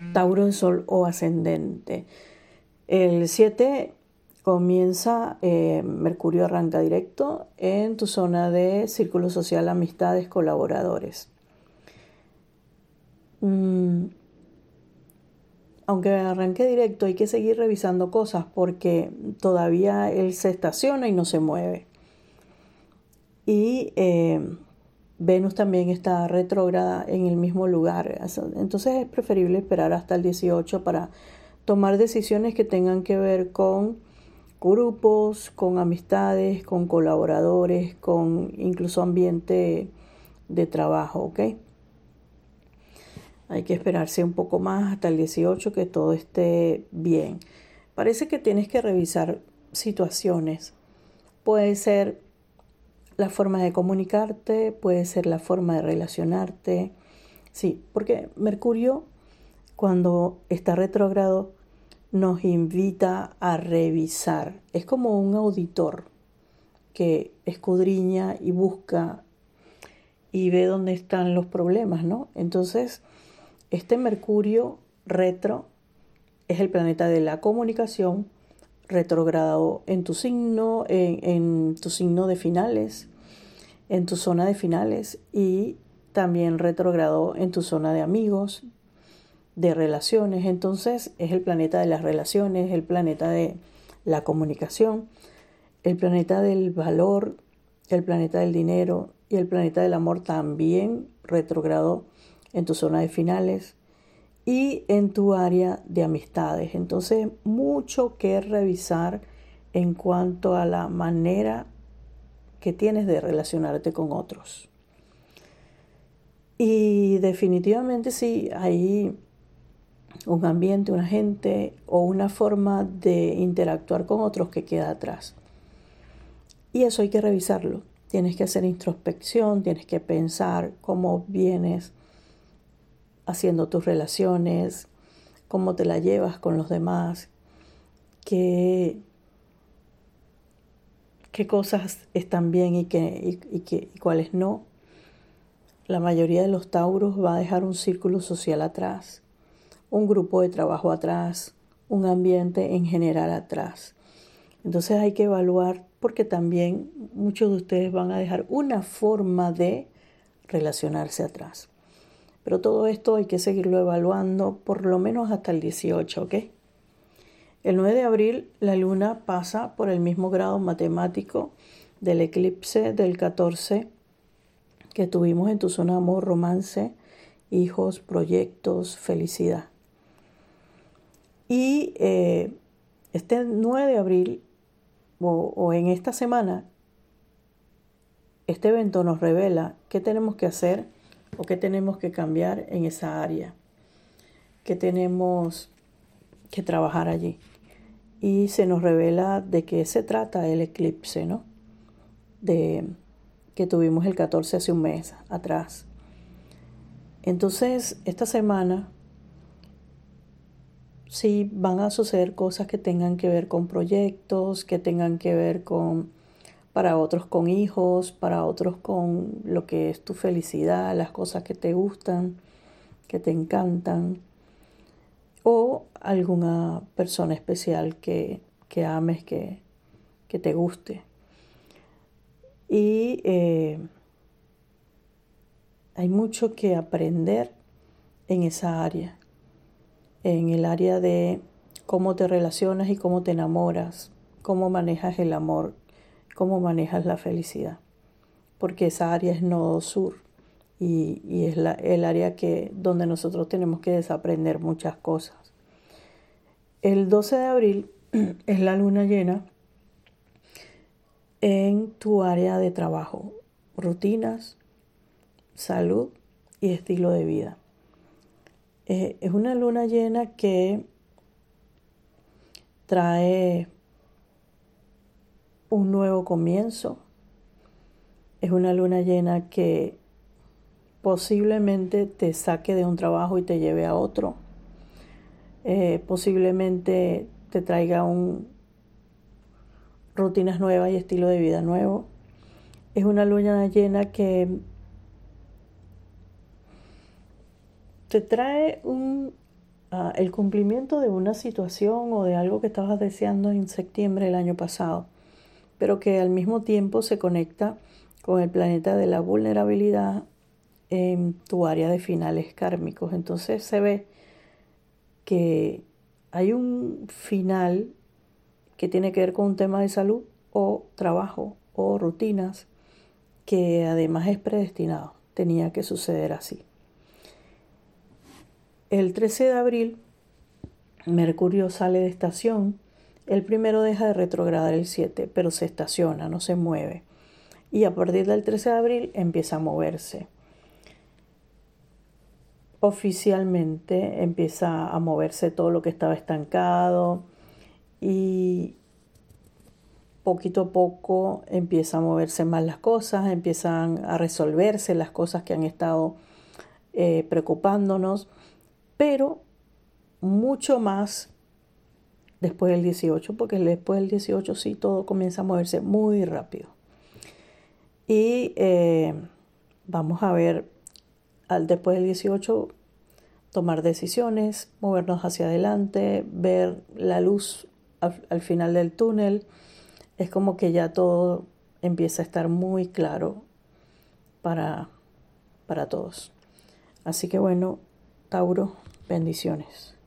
Tauro de Sol o ascendente. El 7 comienza, Mercurio arranca directo en tu zona de círculo social, amistades, colaboradores. Aunque arranque directo, hay que seguir revisando cosas porque todavía él se estaciona y no se mueve. Y Venus también está retrógrada en el mismo lugar. Entonces es preferible esperar hasta el 18 para tomar decisiones que tengan que ver con grupos, con amistades, con colaboradores, con incluso ambiente de trabajo, ¿ok? Hay que esperarse un poco más hasta el 18 que todo esté bien. Parece que tienes que revisar situaciones. Puede ser la forma de comunicarte, puede ser la forma de relacionarte. Sí, porque Mercurio, cuando está retrógrado, nos invita a revisar. Es como un auditor que escudriña y busca y ve dónde están los problemas, ¿no? Entonces, este Mercurio retro es el planeta de la comunicación, retrogrado en tu signo, en tu signo de finales, en tu zona de finales, y también retrogrado en tu zona de amigos, de relaciones. Entonces es el planeta de las relaciones, el planeta de la comunicación, el planeta del valor, el planeta del dinero y el planeta del amor también retrogrado en tu zona de finales y en tu área de amistades. Entonces, mucho que revisar en cuanto a la manera que tienes de relacionarte con otros. Y definitivamente sí, hay un ambiente, una gente o una forma de interactuar con otros que queda atrás. Y eso hay que revisarlo. Tienes que hacer introspección, tienes que pensar cómo vienes haciendo tus relaciones, cómo te la llevas con los demás, qué cosas están bien y cuáles no. La mayoría de los tauros va a dejar un círculo social atrás, un grupo de trabajo atrás, un ambiente en general atrás. Entonces hay que evaluar porque también muchos de ustedes van a dejar una forma de relacionarse atrás. Pero todo esto hay que seguirlo evaluando por lo menos hasta el 18, ¿ok? El 9 de abril la luna pasa por el mismo grado matemático del eclipse del 14 que tuvimos en tu zona de amor, romance, hijos, proyectos, felicidad. Y este 9 de abril o en esta semana, este evento nos revela qué tenemos que hacer o qué tenemos que cambiar en esa área, qué tenemos que trabajar allí. Y se nos revela de qué se trata el eclipse, ¿no? Que tuvimos el 14 hace un mes atrás. Entonces, esta semana sí van a suceder cosas que tengan que ver con proyectos, que tengan que ver con, para otros con hijos, para otros con lo que es tu felicidad, las cosas que te gustan, que te encantan, o alguna persona especial que ames, que te guste. Y hay mucho que aprender en esa área, en el área de cómo te relacionas y cómo te enamoras, cómo manejas el amor, cómo manejas la felicidad, porque esa área es nodo sur y es el área donde nosotros tenemos que desaprender muchas cosas. El 12 de abril es la luna llena en tu área de trabajo, rutinas, salud y estilo de vida. Es una luna llena que trae un nuevo comienzo. Es una luna llena que posiblemente te saque de un trabajo y te lleve a otro. Posiblemente te traiga rutinas nuevas y estilo de vida nuevo. Es una luna llena que te trae un el cumplimiento de una situación o de algo que estabas deseando en septiembre del año pasado, pero que al mismo tiempo se conecta con el planeta de la vulnerabilidad en tu área de finales kármicos. Entonces se ve que hay un final que tiene que ver con un tema de salud o trabajo o rutinas que además es predestinado, tenía que suceder así. El 13 de abril, Mercurio sale de estación. El primero deja de retrogradar el 7, pero se estaciona, no se mueve. Y a partir del 13 de abril empieza a moverse. Oficialmente empieza a moverse todo lo que estaba estancado y poquito a poco empieza a moverse más las cosas, empiezan a resolverse las cosas que han estado preocupándonos, pero mucho más después del 18, porque después del 18 sí todo comienza a moverse muy rápido. Y vamos a ver después del 18 tomar decisiones, movernos hacia adelante, ver la luz al final del túnel. Es como que ya todo empieza a estar muy claro para todos. Así que bueno, Tauro, bendiciones.